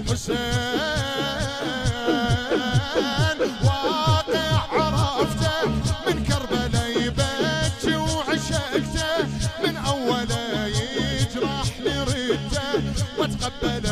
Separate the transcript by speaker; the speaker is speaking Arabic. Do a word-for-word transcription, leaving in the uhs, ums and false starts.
Speaker 1: حسين واقع عرفته من كربلاء يبكي وعشقته من أوله يجرح لي رده واتقبل